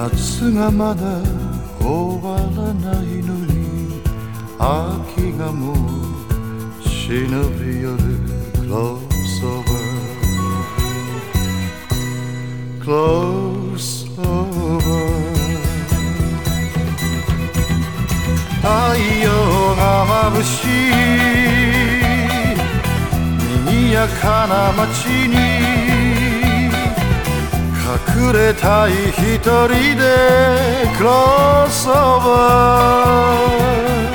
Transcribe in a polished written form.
夏がまだ終わらないのに秋がもう忍び寄る Close over Close over 太陽が眩しい賑やかな街に隠れたい一人で Close over